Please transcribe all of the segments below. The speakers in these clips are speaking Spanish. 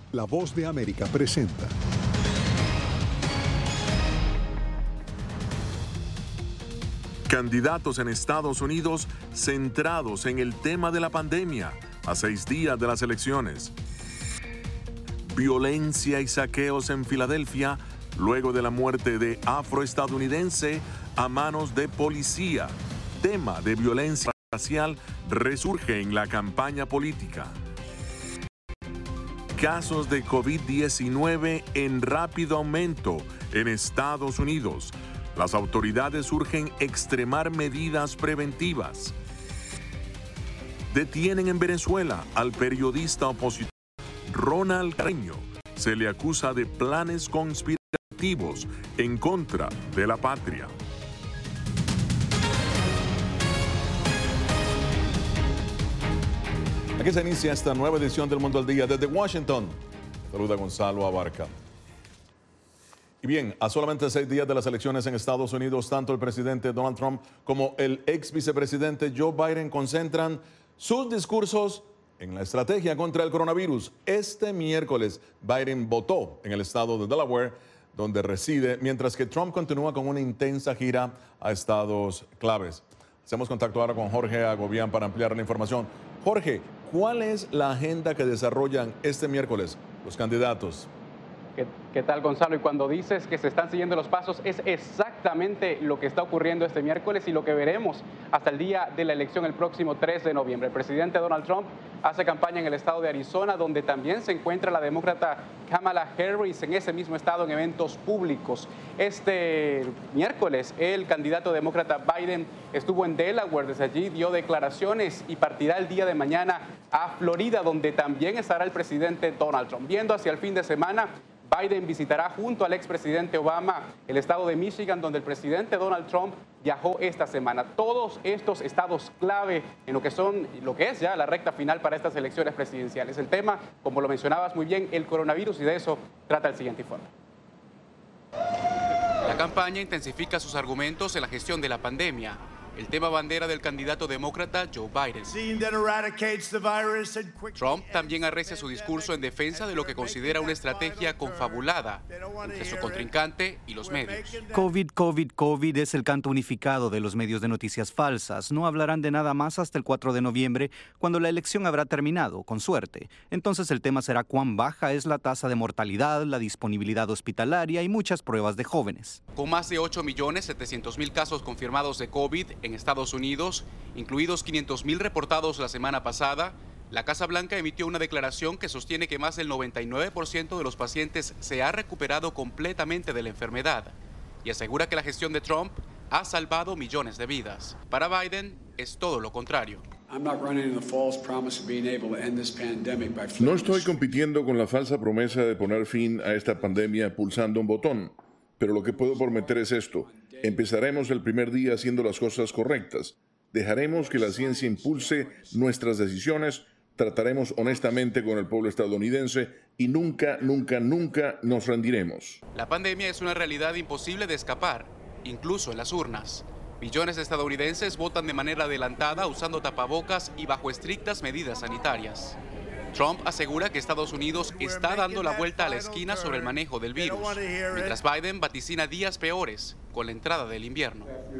La Voz de América presenta. Candidatos en Estados Unidos centrados en el tema de la pandemia a 6 días de las elecciones. Violencia y saqueos en Filadelfia luego de la muerte de afroestadounidense a manos de policía. Tema de violencia racial resurge en la campaña política. Casos de COVID-19 en rápido aumento en Estados Unidos. Las autoridades urgen extremar medidas preventivas. Detienen en Venezuela al periodista opositor Ronald Carreño. Se le acusa de planes conspirativos en contra de la patria. Aquí se inicia esta nueva edición del Mundo al Día desde Washington. Saluda Gonzalo Abarca. Y bien, a solamente 6 días de las elecciones en Estados Unidos, tanto el presidente Donald Trump como el ex vicepresidente Joe Biden concentran sus discursos en la estrategia contra el coronavirus. Este miércoles, Biden votó en el estado de Delaware, donde reside, mientras que Trump continúa con una intensa gira a estados claves. Hacemos contacto ahora con Jorge Agobián para ampliar la información. Jorge, ¿cuál es la agenda que desarrollan este miércoles los candidatos? ¿Qué tal, Gonzalo? Y cuando dices que se están siguiendo los pasos, es exactamente lo que está ocurriendo este miércoles y lo que veremos hasta el día de la elección el próximo 3 de noviembre. El presidente Donald Trump hace campaña en el estado de Arizona, donde también se encuentra la demócrata Kamala Harris en ese mismo estado en eventos públicos. Este miércoles, el candidato demócrata Biden estuvo en Delaware, desde allí dio declaraciones y partirá el día de mañana a Florida, donde también estará el presidente Donald Trump. Viendo hacia el fin de semana, Biden visitará junto al expresidente Obama el estado de Michigan, donde el presidente Donald Trump viajó esta semana. Todos estos estados clave en lo que es ya la recta final para estas elecciones presidenciales. El tema, como lo mencionabas muy bien, el coronavirus, y de eso trata el siguiente informe. La campaña intensifica sus argumentos en la gestión de la pandemia. El tema bandera del candidato demócrata Joe Biden. Trump también arrecia su discurso en defensa de lo que considera una estrategia confabulada entre su contrincante y los medios. COVID es el canto unificado de los medios de noticias falsas. No hablarán de nada más hasta el 4 de noviembre, cuando la elección habrá terminado, con suerte. Entonces el tema será cuán baja es la tasa de mortalidad, la disponibilidad hospitalaria y muchas pruebas de jóvenes. Con más de 8.700.000 casos confirmados de COVID en Estados Unidos, incluidos 500.000 reportados la semana pasada, la Casa Blanca emitió una declaración que sostiene que más del 99% de los pacientes se ha recuperado completamente de la enfermedad y asegura que la gestión de Trump ha salvado millones de vidas. Para Biden es todo lo contrario. No estoy compitiendo con la falsa promesa de poner fin a esta pandemia pulsando un botón, pero lo que puedo prometer es esto. Empezaremos el primer día haciendo las cosas correctas. Dejaremos que la ciencia impulse nuestras decisiones, trataremos honestamente con el pueblo estadounidense y nunca nos rendiremos. La pandemia es una realidad imposible de escapar, incluso en las urnas. Millones de estadounidenses votan de manera adelantada usando tapabocas y bajo estrictas medidas sanitarias. Trump asegura que Estados Unidos está dando la vuelta a la esquina sobre el manejo del virus, mientras Biden vaticina días peores con la entrada del invierno.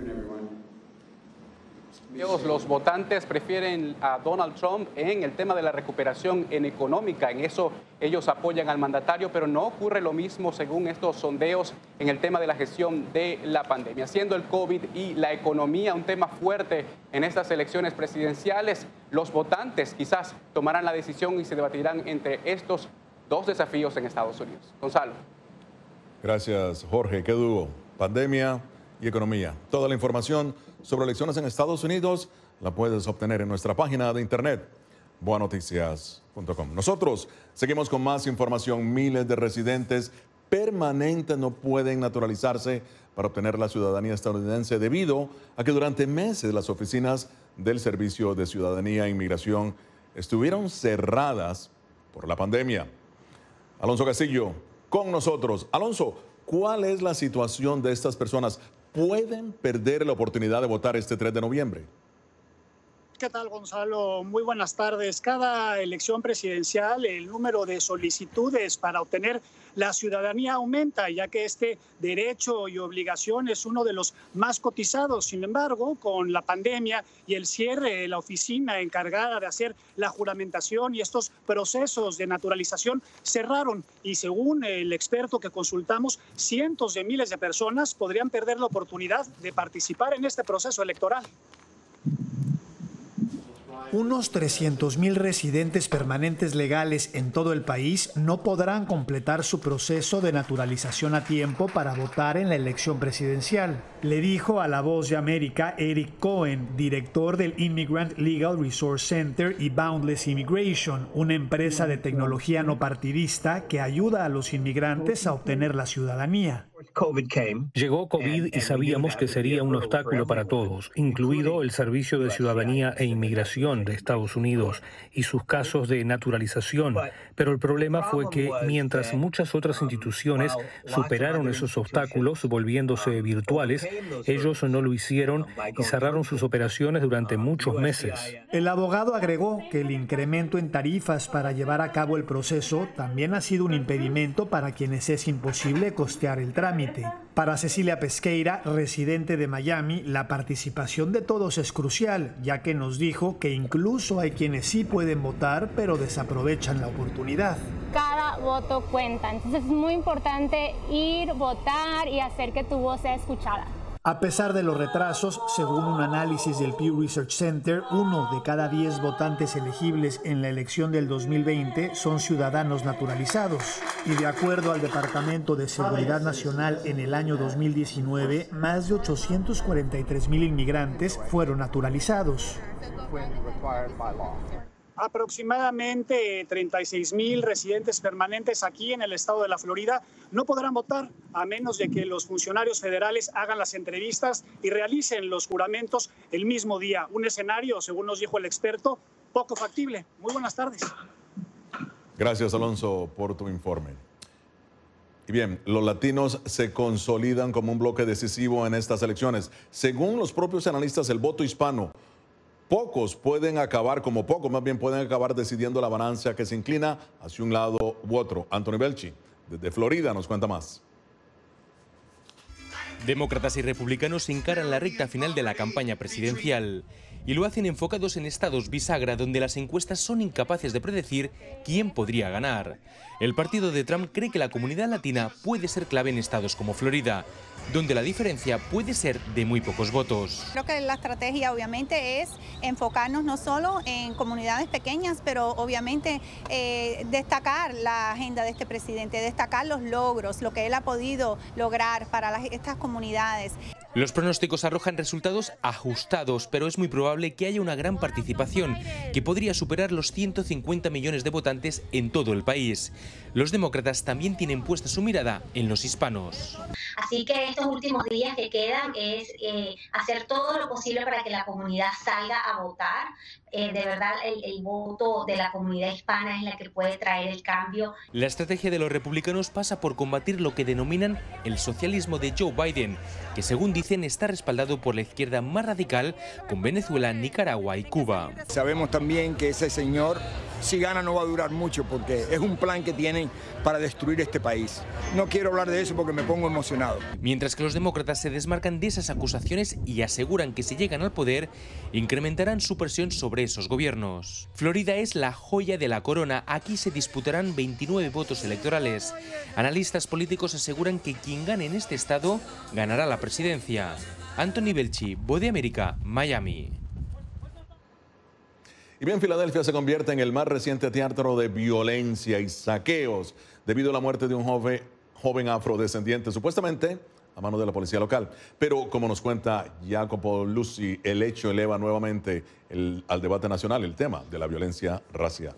Los votantes prefieren a Donald Trump en el tema de la recuperación económica. En eso ellos apoyan al mandatario, pero no ocurre lo mismo según estos sondeos en el tema de la gestión de la pandemia. Siendo el COVID y la economía un tema fuerte en estas elecciones presidenciales, los votantes quizás tomarán la decisión y se debatirán entre estos dos desafíos en Estados Unidos. Gonzalo. Gracias, Jorge. Qué dúo. Pandemia y economía. Toda la información sobre elecciones en Estados Unidos la puedes obtener en nuestra página de internet, boanoticias.com. Nosotros seguimos con más información. Miles de residentes permanentes no pueden naturalizarse para obtener la ciudadanía estadounidense debido a que durante meses las oficinas del Servicio de Ciudadanía e Inmigración estuvieron cerradas por la pandemia. Alonso Castillo, con nosotros. Alonso, ¿cuál es la situación de estas personas? ¿Pueden perder la oportunidad de votar este 3 de noviembre? ¿Qué tal, Gonzalo? Muy buenas tardes. Cada elección presidencial, el número de solicitudes para obtener la ciudadanía aumenta, ya que este derecho y obligación es uno de los más cotizados. Sin embargo, con la pandemia y el cierre de la oficina encargada de hacer la juramentación y estos procesos de naturalización cerraron. Y según el experto que consultamos, cientos de miles de personas podrían perder la oportunidad de participar en este proceso electoral. Unos 300,000 residentes permanentes legales en todo el país no podrán completar su proceso de naturalización a tiempo para votar en la elección presidencial, le dijo a La Voz de América Eric Cohen, director del Immigrant Legal Resource Center y Boundless Immigration, una empresa de tecnología no partidista que ayuda a los inmigrantes a obtener la ciudadanía. Llegó COVID y sabíamos que sería un obstáculo para todos, incluido el Servicio de Ciudadanía e Inmigración de Estados Unidos y sus casos de naturalización. Pero el problema fue que mientras muchas otras instituciones superaron esos obstáculos volviéndose virtuales, ellos no lo hicieron y cerraron sus operaciones durante muchos meses. El abogado agregó que el incremento en tarifas para llevar a cabo el proceso también ha sido un impedimento para quienes es imposible costear el trámite. Para Cecilia Pesqueira, residente de Miami, la participación de todos es crucial, ya que nos dijo que incluso hay quienes sí pueden votar, pero desaprovechan la oportunidad. Cada voto cuenta, entonces es muy importante ir, votar y hacer que tu voz sea escuchada. A pesar de los retrasos, según un análisis del Pew Research Center, 1 de cada 10 votantes elegibles en la elección del 2020 son ciudadanos naturalizados. Y de acuerdo al Departamento de Seguridad Nacional, en el año 2019, más de 843,000 inmigrantes fueron naturalizados. Aproximadamente 36,000 residentes permanentes aquí en el estado de la Florida no podrán votar a menos de que los funcionarios federales hagan las entrevistas y realicen los juramentos el mismo día. Un escenario, según nos dijo el experto, poco factible. Muy buenas tardes. Gracias, Alonso, por tu informe. Y bien, los latinos se consolidan como un bloque decisivo en estas elecciones. Según los propios analistas, el voto hispano, pocos pueden acabar decidiendo la balanza que se inclina hacia un lado u otro. Anthony Belchi, desde Florida, nos cuenta más. Demócratas y republicanos se encaran la recta final de la campaña presidencial y lo hacen enfocados en estados bisagra donde las encuestas son incapaces de predecir quién podría ganar. El partido de Trump cree que la comunidad latina puede ser clave en estados como Florida, donde la diferencia puede ser de muy pocos votos. Creo que la estrategia obviamente es enfocarnos no solo en comunidades pequeñas, pero obviamente destacar la agenda de este presidente, destacar los logros, lo que él ha podido lograr para estas comunidades. Los pronósticos arrojan resultados ajustados, pero es muy probable que haya una gran participación, que podría superar los 150 millones de votantes en todo el país. Los demócratas también tienen puesta su mirada en los hispanos. Así que estos últimos días que quedan es hacer todo lo posible para que la comunidad salga a votar. De verdad, el voto de la comunidad hispana es la que puede traer el cambio. La estrategia de los republicanos pasa por combatir lo que denominan el socialismo de Joe Biden, que según dicen está respaldado por la izquierda más radical con Venezuela, Nicaragua y Cuba. Sabemos también que ese señor, si gana, no va a durar mucho porque es un plan que tienen para destruir este país. No quiero hablar de eso porque me pongo emocionado. Mientras que los demócratas se desmarcan de esas acusaciones y aseguran que si llegan al poder, incrementarán su presión sobre esos gobiernos. Florida es la joya de la corona. Aquí se disputarán 29 votos electorales. Analistas políticos aseguran que quien gane en este estado ganará la presidencia. Anthony Belchi, Voz de América, Miami. Y bien, Filadelfia se convierte en el más reciente teatro de violencia y saqueos debido a la muerte de un joven afrodescendiente, supuestamente a mano de la policía local. Pero como nos cuenta Jacopo Luzzi, el hecho eleva nuevamente al debate nacional el tema de la violencia racial.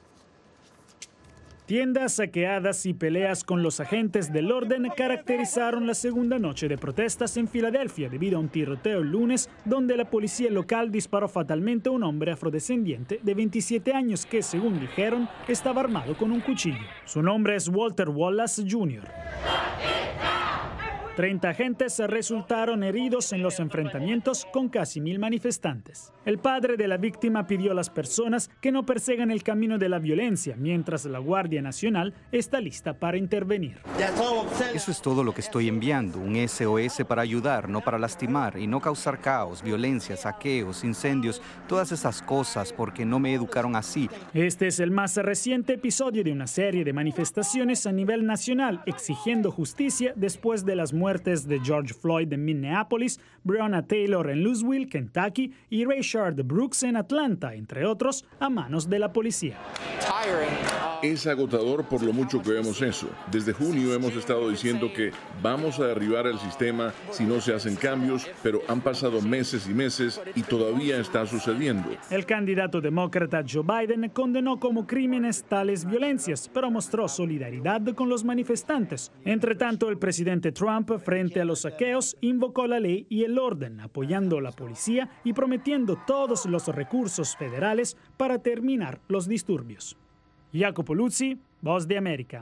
Tiendas saqueadas y peleas con los agentes del orden caracterizaron la segunda noche de protestas en Filadelfia debido a un tiroteo el lunes donde la policía local disparó fatalmente a un hombre afrodescendiente de 27 años que, según dijeron, estaba armado con un cuchillo. Su nombre es Walter Wallace Jr. 30 agentes resultaron heridos en los enfrentamientos con casi 1000 manifestantes. El padre de la víctima pidió a las personas que no persigan el camino de la violencia, mientras la Guardia Nacional está lista para intervenir. Eso es todo lo que estoy enviando, un SOS para ayudar, no para lastimar y no causar caos, violencia, saqueos, incendios, todas esas cosas porque no me educaron así. Este es el más reciente episodio de una serie de manifestaciones a nivel nacional exigiendo justicia después de las muertes de George Floyd en Minneapolis, Breonna Taylor en Louisville, Kentucky y Rayshard Brooks en Atlanta, entre otros, a manos de la policía. Es agotador por lo mucho que vemos eso. Desde junio hemos estado diciendo que vamos a derribar el sistema si no se hacen cambios, pero han pasado meses y meses y todavía está sucediendo. El candidato demócrata Joe Biden condenó como crímenes tales violencias, pero mostró solidaridad con los manifestantes. Entre tanto, el presidente Trump, frente a los saqueos, invocó la ley y el orden, apoyando a la policía y prometiendo todos los recursos federales para terminar los disturbios. Jacopo Luzzi, Voz de América.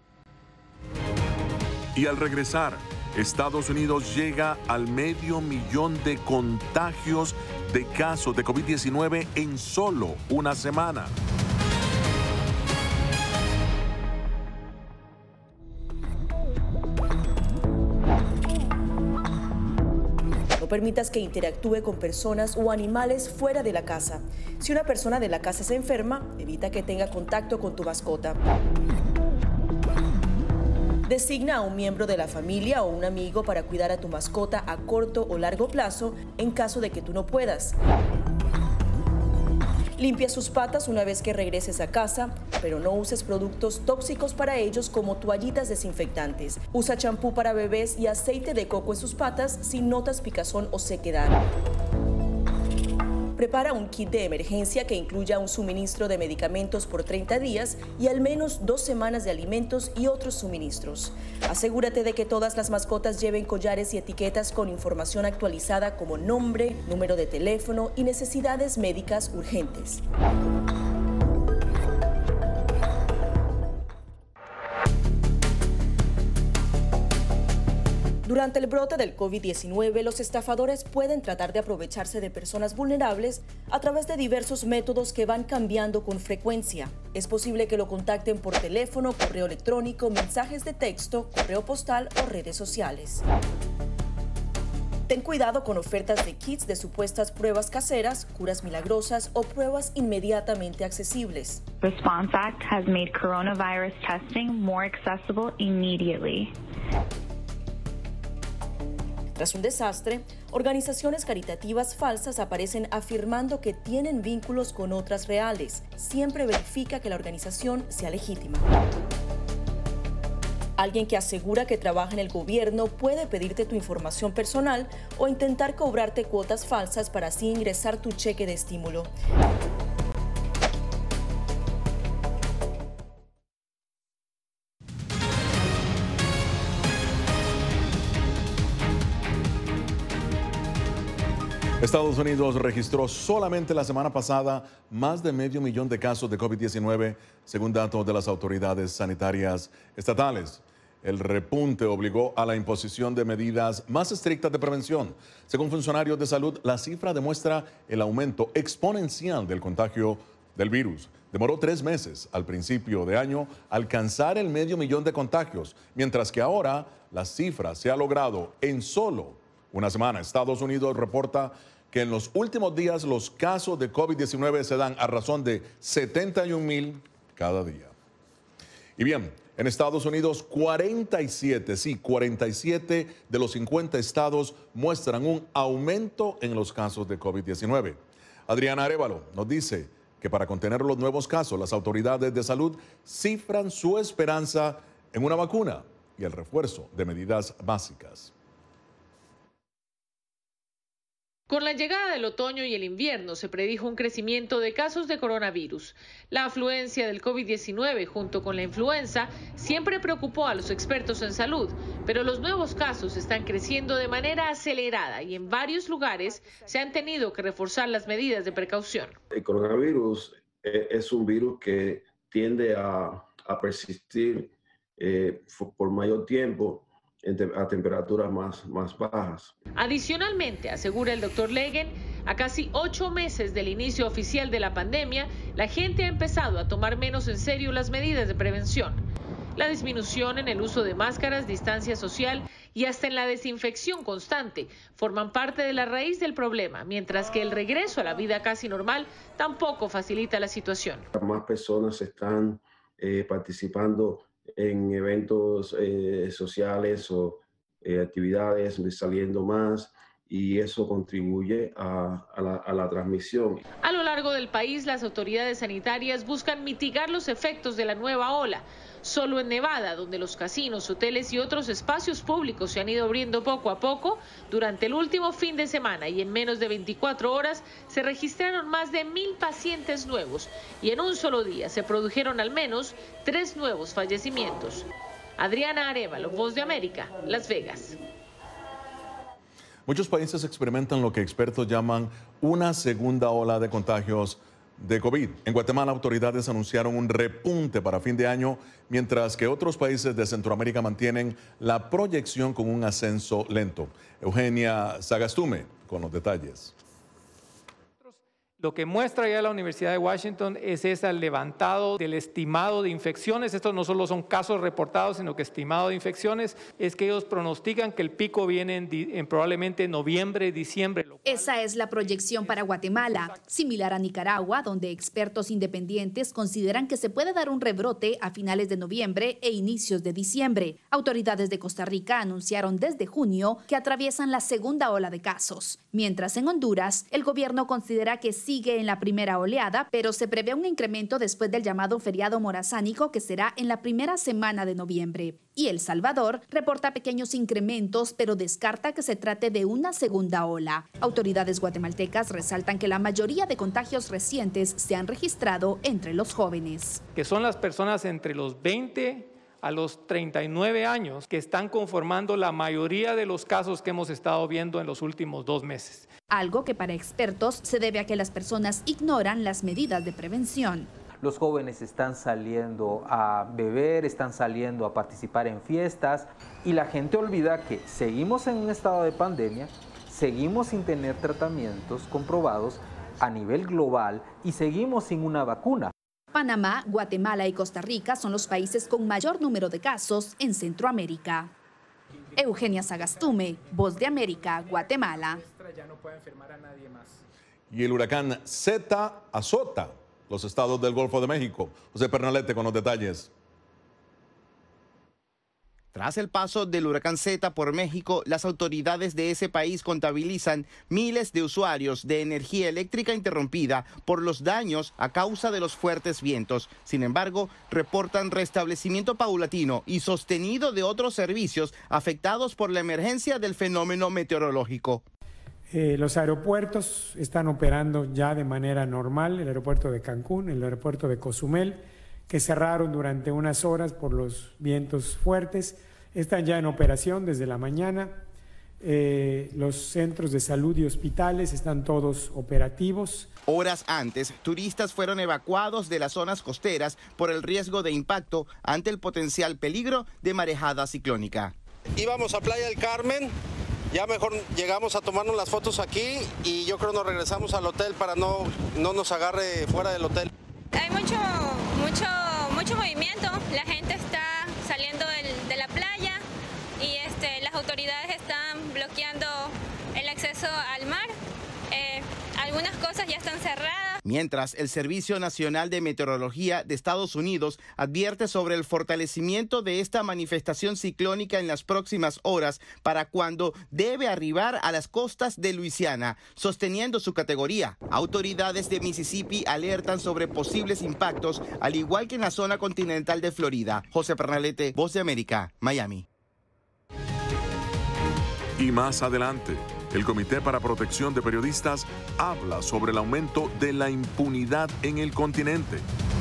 Y al regresar, Estados Unidos llega al 500,000 de contagios de casos de COVID-19 en solo una semana. No permitas que interactúe con personas o animales fuera de la casa. Si una persona de la casa se enferma, evita que tenga contacto con tu mascota. Designa a un miembro de la familia o un amigo para cuidar a tu mascota a corto o largo plazo en caso de que tú no puedas. Limpia sus patas una vez que regreses a casa, pero no uses productos tóxicos para ellos como toallitas desinfectantes. Usa champú para bebés y aceite de coco en sus patas si notas picazón o sequedad. Prepara un kit de emergencia que incluya un suministro de medicamentos por 30 días y al menos 2 semanas de alimentos y otros suministros. Asegúrate de que todas las mascotas lleven collares y etiquetas con información actualizada como nombre, número de teléfono y necesidades médicas urgentes. Durante el brote del COVID-19, los estafadores pueden tratar de aprovecharse de personas vulnerables a través de diversos métodos que van cambiando con frecuencia. Es posible que lo contacten por teléfono, correo electrónico, mensajes de texto, correo postal o redes sociales. Ten cuidado con ofertas de kits de supuestas pruebas caseras, curas milagrosas o pruebas inmediatamente accesibles. Response Act has made coronavirus testing more accessible immediately. Tras un desastre, organizaciones caritativas falsas aparecen afirmando que tienen vínculos con otras reales. Siempre verifica que la organización sea legítima. Alguien que asegura que trabaja en el gobierno puede pedirte tu información personal o intentar cobrarte cuotas falsas para así ingresar tu cheque de estímulo. Estados Unidos registró solamente la semana pasada más de 500,000 de casos de COVID-19, según datos de las autoridades sanitarias estatales. El repunte obligó a la imposición de medidas más estrictas de prevención. Según funcionarios de salud, la cifra demuestra el aumento exponencial del contagio del virus. Demoró 3 meses al principio de año alcanzar el 500,000 de contagios, mientras que ahora la cifra se ha logrado en solo una semana. Estados Unidos reporta que en los últimos días los casos de COVID-19 se dan a razón de 71,000 cada día. Y bien, en Estados Unidos 47 de los 50 estados muestran un aumento en los casos de COVID-19. Adriana Arévalo nos dice que para contener los nuevos casos, las autoridades de salud cifran su esperanza en una vacuna y el refuerzo de medidas básicas. Con la llegada del otoño y el invierno se predijo un crecimiento de casos de coronavirus. La afluencia del COVID-19 junto con la influenza siempre preocupó a los expertos en salud, pero los nuevos casos están creciendo de manera acelerada y en varios lugares se han tenido que reforzar las medidas de precaución. El coronavirus es un virus que tiende a persistir por mayor tiempo a temperaturas más bajas. Adicionalmente, asegura el doctor Legen, a casi 8 meses del inicio oficial de la pandemia, la gente ha empezado a tomar menos en serio las medidas de prevención. La disminución en el uso de máscaras, distancia social y hasta en la desinfección constante forman parte de la raíz del problema, mientras que el regreso a la vida casi normal tampoco facilita la situación. Más personas están participando en eventos sociales o actividades, saliendo más, y eso contribuye a la transmisión. A lo largo del país, las autoridades sanitarias buscan mitigar los efectos de la nueva ola. Solo en Nevada, donde los casinos, hoteles y otros espacios públicos se han ido abriendo poco a poco, durante el último fin de semana y en menos de 24 horas se registraron más de 1,000 pacientes nuevos y en un solo día se produjeron al menos 3 nuevos fallecimientos. Adriana Arévalo, Voz de América, Las Vegas. Muchos países experimentan lo que expertos llaman una segunda ola de contagios de COVID. En Guatemala, autoridades anunciaron un repunte para fin de año, mientras que otros países de Centroamérica mantienen la proyección con un ascenso lento. Eugenia Sagastume con los detalles. Lo que muestra ya la Universidad de Washington es ese levantado del estimado de infecciones. Estos no solo son casos reportados, sino que estimado de infecciones. Es que ellos pronostican que el pico viene en probablemente noviembre, diciembre. Esa es la proyección para Guatemala, similar a Nicaragua, donde expertos independientes consideran que se puede dar un rebrote a finales de noviembre e inicios de diciembre. Autoridades de Costa Rica anunciaron desde junio que atraviesan la segunda ola de casos. Mientras en Honduras, el gobierno considera que sigue en la primera oleada, pero se prevé un incremento después del llamado feriado morazánico que será en la primera semana de noviembre. Y El Salvador reporta pequeños incrementos, pero descarta que se trate de una segunda ola. Autoridades guatemaltecas resaltan que la mayoría de contagios recientes se han registrado entre los jóvenes. Que son las personas entre los 20 a los 39 años que están conformando la mayoría de los casos que hemos estado viendo en los últimos 2 meses. Algo que para expertos se debe a que las personas ignoran las medidas de prevención. Los jóvenes están saliendo a beber, están saliendo a participar en fiestas y la gente olvida que seguimos en un estado de pandemia, seguimos sin tener tratamientos comprobados a nivel global y seguimos sin una vacuna. Panamá, Guatemala y Costa Rica son los países con mayor número de casos en Centroamérica. Eugenia Sagastume, Voz de América, Guatemala. Y el huracán Zeta azota los estados del Golfo de México. José Pernalete con los detalles. Tras el paso del huracán Zeta por México, las autoridades de ese país contabilizan miles de usuarios de energía eléctrica interrumpida por los daños a causa de los fuertes vientos. Sin embargo, reportan restablecimiento paulatino y sostenido de otros servicios afectados por la emergencia del fenómeno meteorológico. Los aeropuertos están operando ya de manera normal, el aeropuerto de Cancún, el aeropuerto de Cozumel, que cerraron durante unas horas por los vientos fuertes, están ya en operación desde la mañana. Los centros de salud y hospitales están todos operativos. Horas antes, turistas fueron evacuados de las zonas costeras por el riesgo de impacto ante el potencial peligro de marejada ciclónica. Íbamos a Playa del Carmen, ya mejor llegamos a tomarnos las fotos aquí y yo creo nos regresamos al hotel para no nos agarre fuera del hotel. Hay mucho movimiento, la gente está saliendo de la playa y las autoridades están bloqueando el acceso al mar. Algunas cosas ya están cerradas. Mientras, el Servicio Nacional de Meteorología de Estados Unidos advierte sobre el fortalecimiento de esta manifestación ciclónica en las próximas horas para cuando debe arribar a las costas de Luisiana, sosteniendo su categoría. Autoridades de Mississippi alertan sobre posibles impactos, al igual que en la zona continental de Florida. José Pernalete, Voz de América, Miami. Y más adelante, el Comité para Protección de Periodistas habla sobre el aumento de la impunidad en el continente.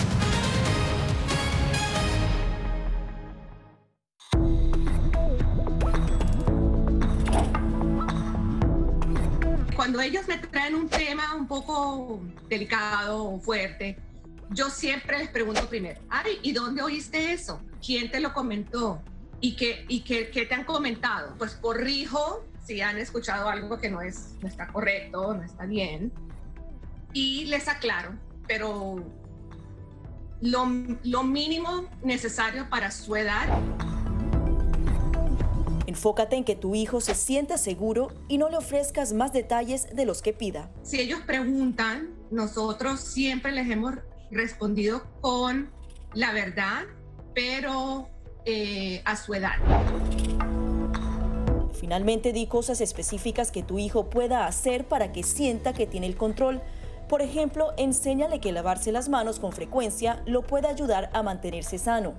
Cuando ellos me traen un tema un poco delicado o fuerte, yo siempre les pregunto primero, Ari, ¿y dónde oíste eso? ¿Quién te lo comentó? ¿Y qué te han comentado? Pues corrijo si han escuchado algo que no está correcto, no está bien, y les aclaro, pero lo mínimo necesario para su edad. Enfócate en que tu hijo se sienta seguro y no le ofrezcas más detalles de los que pida. Si ellos preguntan, nosotros siempre les hemos respondido con la verdad, pero a su edad. Finalmente, di cosas específicas que tu hijo pueda hacer para que sienta que tiene el control. Por ejemplo, enséñale que lavarse las manos con frecuencia lo puede ayudar a mantenerse sano.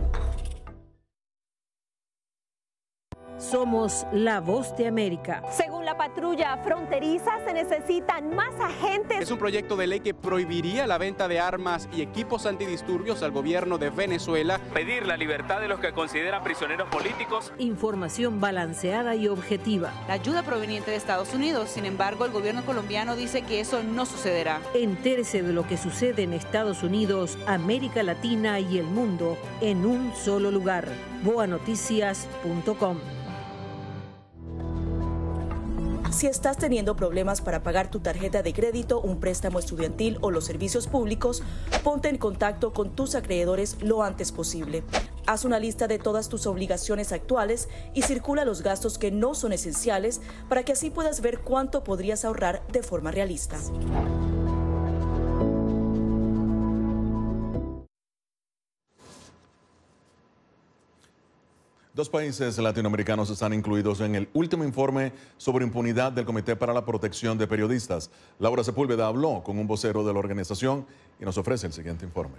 Somos la voz de América. Según la patrulla fronteriza, se necesitan más agentes. Es un proyecto de ley que prohibiría la venta de armas y equipos antidisturbios al gobierno de Venezuela. Pedir la libertad de los que consideran prisioneros políticos. Información balanceada y objetiva. La ayuda proveniente de Estados Unidos, sin embargo, el gobierno colombiano dice que eso no sucederá. Entérese de lo que sucede en Estados Unidos, América Latina y el mundo en un solo lugar. boanoticias.com. Si estás teniendo problemas para pagar tu tarjeta de crédito, un préstamo estudiantil o los servicios públicos, ponte en contacto con tus acreedores lo antes posible. Haz una lista de todas tus obligaciones actuales y circula los gastos que no son esenciales para que así puedas ver cuánto podrías ahorrar de forma realista. Dos países latinoamericanos están incluidos en el último informe sobre impunidad del Comité para la Protección de Periodistas. Laura Sepúlveda habló con un vocero de la organización y nos ofrece el siguiente informe.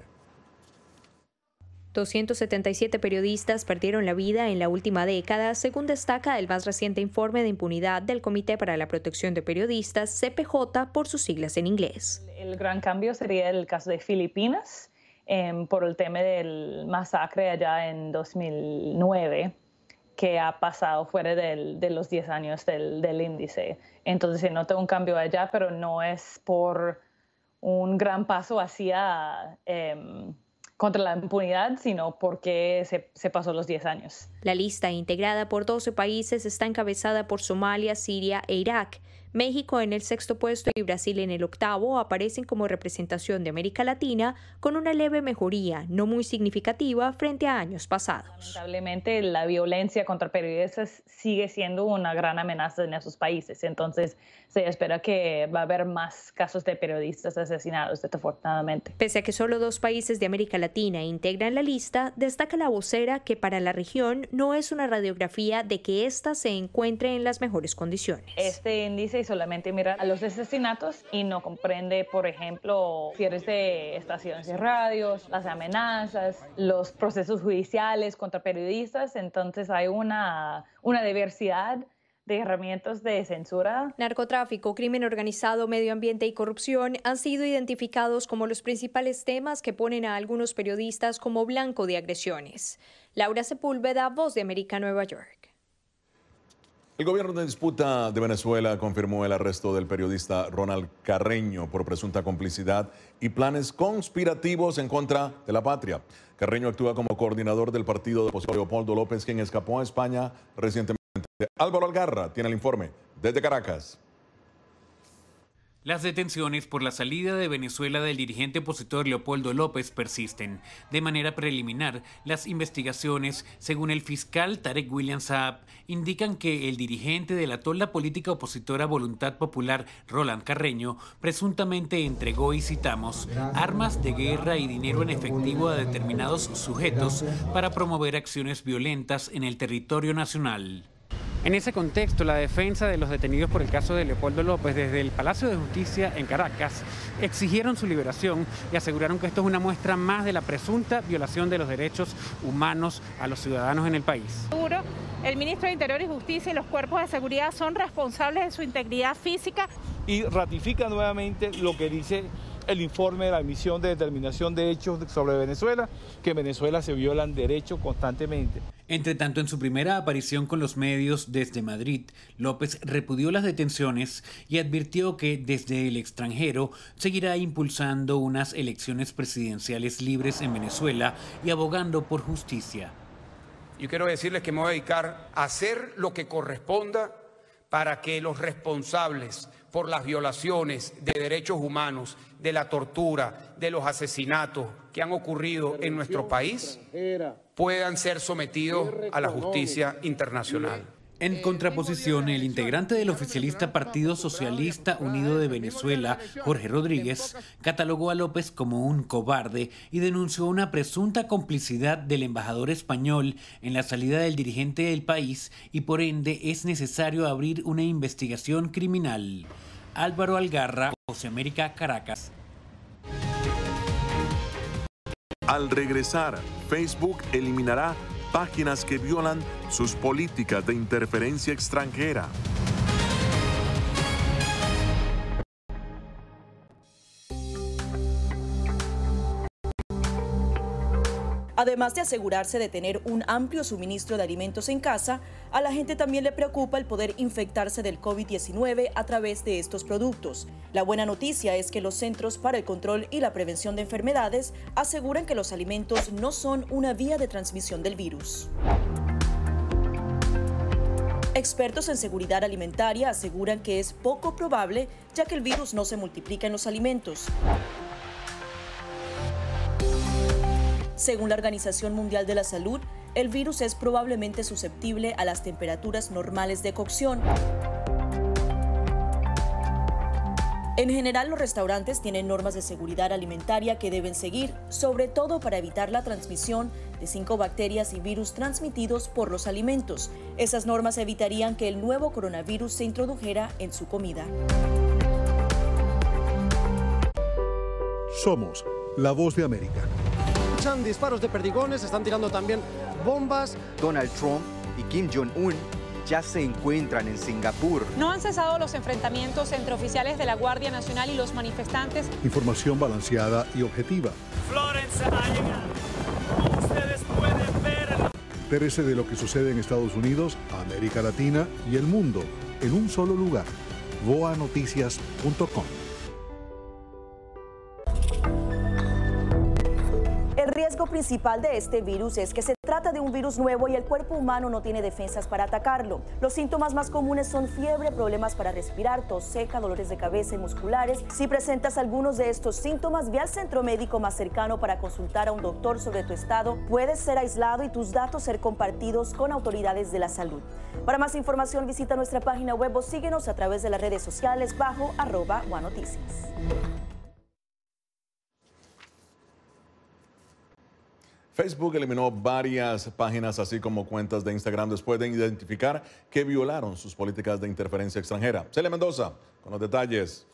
277 periodistas perdieron la vida en la última década, según destaca el más reciente informe de impunidad del Comité para la Protección de Periodistas, CPJ, por sus siglas en inglés. El gran cambio sería el caso de Filipinas, por el tema del masacre allá en 2009, que ha pasado fuera de los 10 años del índice. Entonces se nota un cambio allá, pero no es por un gran paso hacia contra la impunidad, sino porque se pasó los 10 años. La lista, integrada por 12 países, está encabezada por Somalia, Siria e Irak. México en el 6º puesto y Brasil en el 8º aparecen como representación de América Latina con una leve mejoría, no muy significativa, frente a años pasados. Lamentablemente, la violencia contra periodistas sigue siendo una gran amenaza en esos países. Entonces, se espera que va a haber más casos de periodistas asesinados, desafortunadamente. Pese a que solo 2 países de América Latina integran la lista, destaca la vocera que para la región no es una radiografía de que ésta se encuentre en las mejores condiciones. Este índice solamente mira a los asesinatos y no comprende, por ejemplo, cierres de estaciones de radios, las amenazas, los procesos judiciales contra periodistas. Entonces hay una diversidad de herramientas de censura. Narcotráfico, crimen organizado, medio ambiente y corrupción han sido identificados como los principales temas que ponen a algunos periodistas como blanco de agresiones. Laura Sepúlveda, Voz de América, Nueva York. El gobierno de disputa de Venezuela confirmó el arresto del periodista Ronald Carreño por presunta complicidad y planes conspirativos en contra de la patria. Carreño actúa como coordinador del partido de oposición Leopoldo López, quien escapó a España recientemente. Álvaro Algarra tiene el informe desde Caracas. Las detenciones por la salida de Venezuela del dirigente opositor Leopoldo López persisten. De manera preliminar, las investigaciones, según el fiscal Tarek William Saab, indican que el dirigente de la tolda política opositora Voluntad Popular, Roland Carreño, presuntamente entregó, y citamos, armas de guerra y dinero en efectivo a determinados sujetos para promover acciones violentas en el territorio nacional. En ese contexto, la defensa de los detenidos por el caso de Leopoldo López desde el Palacio de Justicia en Caracas exigieron su liberación y aseguraron que esto es una muestra más de la presunta violación de los derechos humanos a los ciudadanos en el país. El ministro de Interior y Justicia y los cuerpos de seguridad son responsables de su integridad física. Y ratifica nuevamente lo que dice el informe de la Misión de Determinación de Hechos sobre Venezuela, que en Venezuela se violan derechos constantemente. Entre tanto, en su primera aparición con los medios desde Madrid, López repudió las detenciones y advirtió que desde el extranjero seguirá impulsando unas elecciones presidenciales libres en Venezuela y abogando por justicia. Yo quiero decirles que me voy a dedicar a hacer lo que corresponda para que los responsables por las violaciones de derechos humanos, de la tortura, de los asesinatos que han ocurrido en nuestro país, puedan ser sometidos a la justicia internacional. En contraposición, el integrante del oficialista Partido Socialista Unido de Venezuela, Jorge Rodríguez, catalogó a López como un cobarde y denunció una presunta complicidad del embajador español en la salida del dirigente del país y por ende es necesario abrir una investigación criminal. Álvaro Algarra, Voz de América, Caracas. Al regresar, Facebook eliminará páginas que violan sus políticas de interferencia extranjera. Además de asegurarse de tener un amplio suministro de alimentos en casa, a la gente también le preocupa el poder infectarse del COVID-19 a través de estos productos. La buena noticia es que los Centros para el Control y la Prevención de Enfermedades aseguran que los alimentos no son una vía de transmisión del virus. Expertos en seguridad alimentaria aseguran que es poco probable, ya que el virus no se multiplica en los alimentos. Según la Organización Mundial de la Salud, el virus es probablemente susceptible a las temperaturas normales de cocción. En general, los restaurantes tienen normas de seguridad alimentaria que deben seguir, sobre todo para evitar la transmisión de 5 bacterias y virus transmitidos por los alimentos. Esas normas evitarían que el nuevo coronavirus se introdujera en su comida. Somos la Voz de América. Disparos de perdigones, están tirando también bombas. Donald Trump y Kim Jong-un ya se encuentran en Singapur. No han cesado los enfrentamientos entre oficiales de la Guardia Nacional y los manifestantes. Información balanceada y objetiva. Florence ha llegado. Como ustedes pueden ver. Entérese de lo que sucede en Estados Unidos, América Latina y el mundo en un solo lugar. voanoticias.com. El riesgo principal de este virus es que se trata de un virus nuevo y el cuerpo humano no tiene defensas para atacarlo. Los síntomas más comunes son fiebre, problemas para respirar, tos seca, dolores de cabeza y musculares. Si presentas algunos de estos síntomas, ve al centro médico más cercano para consultar a un doctor sobre tu estado. Puedes ser aislado y tus datos ser compartidos con autoridades de la salud. Para más información, visita nuestra página web o síguenos a través de las redes sociales bajo @OneNoticias. Facebook eliminó varias páginas, así como cuentas de Instagram, después de identificar que violaron sus políticas de interferencia extranjera. Celia Mendoza, con los detalles.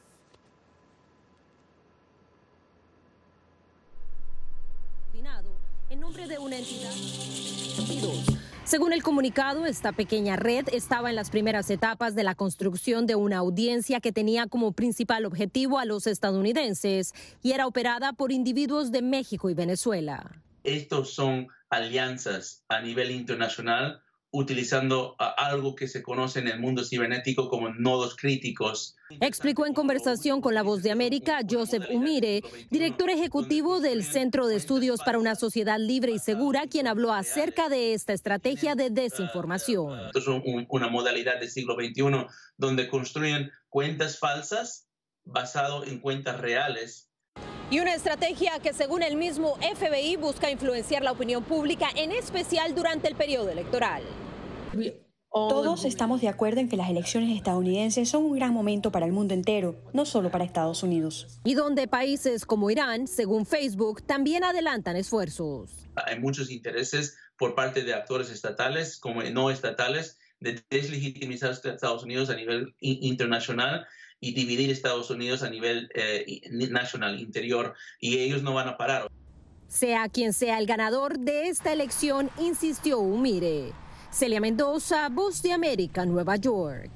En nombre de una entidad. Según el comunicado, esta pequeña red estaba en las primeras etapas de la construcción de una audiencia que tenía como principal objetivo a los estadounidenses y era operada por individuos de México y Venezuela. Estos son alianzas a nivel internacional utilizando algo que se conoce en el mundo cibernético como nodos críticos. Explicó en conversación con La Voz de América Joseph Umire, director ejecutivo del Centro de Estudios para una Sociedad Libre y Segura, quien habló acerca de esta estrategia de desinformación. Esto es una modalidad del siglo XXI donde construyen cuentas falsas basado en cuentas reales. Y una estrategia que, según el mismo FBI, busca influenciar la opinión pública, en especial durante el periodo electoral. Todos estamos de acuerdo en que las elecciones estadounidenses son un gran momento para el mundo entero, no solo para Estados Unidos. Y donde países como Irán, según Facebook, también adelantan esfuerzos. Hay muchos intereses por parte de actores estatales como no estatales de deslegitimizar a Estados Unidos a nivel internacional y dividir Estados Unidos a nivel nacional, interior, y ellos no van a parar. Sea quien sea el ganador de esta elección, insistió Umire. Celia Mendoza, Voz de América, Nueva York.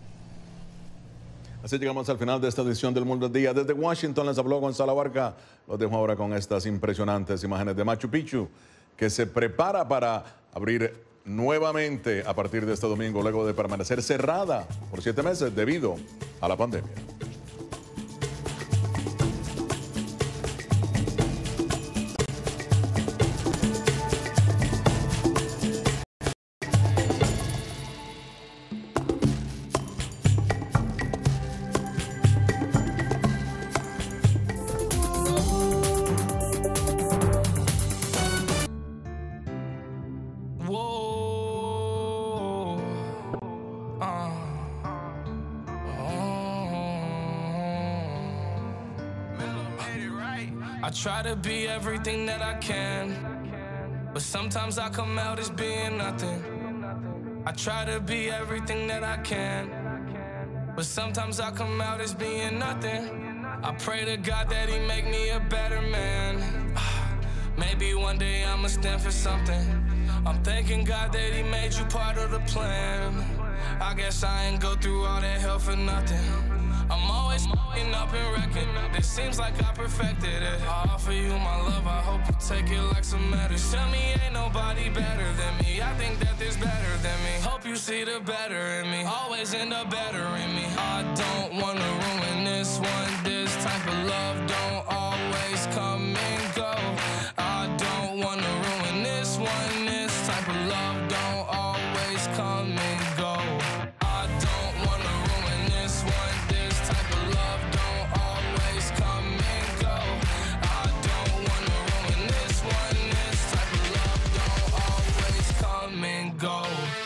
Así llegamos al final de esta edición del Mundo al Día. Desde Washington les habló Gonzalo Abarca. Los dejo ahora con estas impresionantes imágenes de Machu Picchu, que se prepara para abrir nuevamente a partir de este domingo, luego de permanecer cerrada por 7 meses debido a la pandemia. Whoa. I try to be everything that I can, but sometimes I come out as being nothing. I try to be everything that I can, but sometimes I come out as being nothing. I pray to God that he make me a better man. Maybe one day I'ma stand for something. I'm thanking God that he made you part of the plan. I guess I ain't go through all that hell for nothing. I'm always up and wrecking. It seems like I perfected it. I offer you my love, I hope you take it like some medicine. Tell me ain't nobody better than me. I think that there's better than me. Hope you see the better in me. Always end up better in me. I don't wanna ruin this one. This type of love don't always come and go. I don't wanna ruin this one. This type of love don't always come and go. I don't wanna ruin this one. This type of love don't always come and go. I don't wanna ruin this one. This type of love don't always come and go.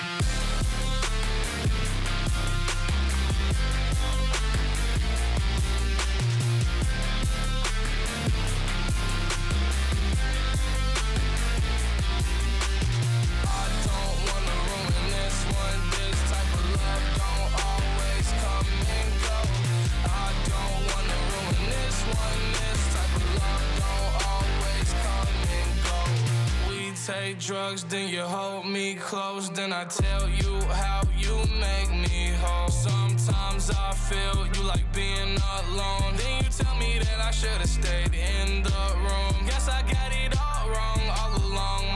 Take drugs, then you hold me close. Then I tell you how you make me whole. Sometimes I feel you like being alone. Then you tell me that I should've stayed in the room. Guess I got it all wrong all along.